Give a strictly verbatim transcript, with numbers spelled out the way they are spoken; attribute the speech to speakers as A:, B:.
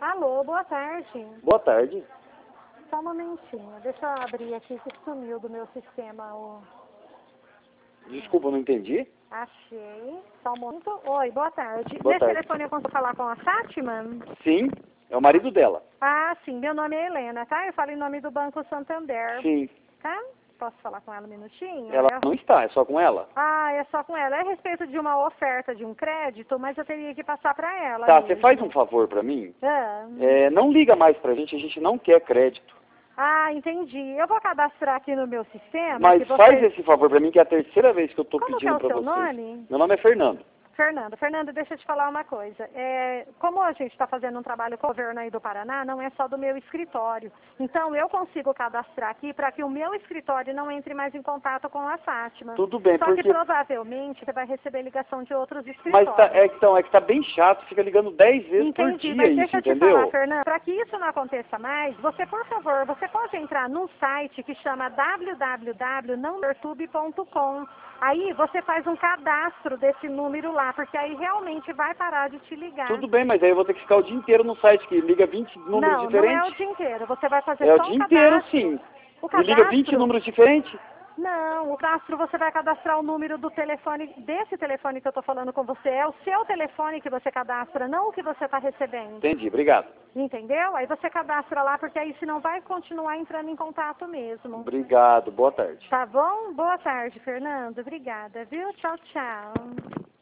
A: Alô, boa tarde.
B: Boa tarde.
A: Só um momentinho, deixa eu abrir aqui que sumiu do meu sistema o...
B: Desculpa, não entendi.
A: Achei. Só um momento. Oi, boa tarde.
B: Boa
A: Nesse
B: tarde.
A: telefone eu consigo falar com a Fátima?
B: Sim, é o marido dela.
A: Ah, sim, meu nome é Helena, tá? Eu falo em nome do Banco Santander,
B: Sim.
A: tá? Posso falar com ela um minutinho?
B: Ela
A: Eu-
B: não está, é só com ela.
A: Ah, é só com ela. É a respeito de uma oferta de um crédito, mas eu teria que passar para ela
B: Tá,
A: mesmo.
B: você faz um favor pra mim?
A: Ah.
B: É, não liga mais pra gente, a gente não quer crédito.
A: Ah, entendi. Eu vou cadastrar aqui no meu sistema.
B: Mas
A: que você...
B: faz esse favor pra mim, que é a terceira vez que eu tô
A: Como que é
B: pedindo
A: o
B: pra
A: seu
B: vocês.
A: nome?
B: Meu nome é Fernando.
A: Fernando, Fernando, deixa eu te falar uma coisa. É, como a gente está fazendo um trabalho com o governo aí do Paraná, não é só do meu escritório. Então, eu consigo cadastrar aqui para que o meu escritório não entre mais em contato com a Fátima.
B: Tudo bem,
A: Só
B: porque...
A: que provavelmente você vai receber ligação de outros
B: Mas
A: escritórios.
B: tá, é, então, é que tá bem chato, fica ligando dez vezes por
A: Entendi,
B: dia
A: mas
B: isso,
A: deixa eu te
B: entendeu?
A: falar, Fernando, para que isso não aconteça mais, você, por favor, você pode entrar num site que chama w w w ponto numbertube ponto com. Aí você faz um cadastro desse número lá, porque aí realmente vai parar de te ligar.
B: Tudo bem, mas aí eu vou ter que ficar o dia inteiro no site, que liga vinte números
A: Não,
B: diferentes.
A: não é o dia inteiro, você vai fazer
B: É o
A: só um
B: dia inteiro,
A: cadastro.
B: sim.
A: O
B: Me liga vinte
A: cadastro...
B: números diferentes?
A: Não, o cadastro você vai cadastrar o número do telefone, desse telefone que eu estou falando com você, é o seu telefone que você cadastra, não o que você está recebendo.
B: Entendi, obrigado.
A: Entendeu? Aí você cadastra lá, porque aí senão vai continuar entrando em contato mesmo.
B: Obrigado, boa tarde.
A: Tá bom? Boa tarde, Fernando. Obrigada, viu? Tchau, tchau.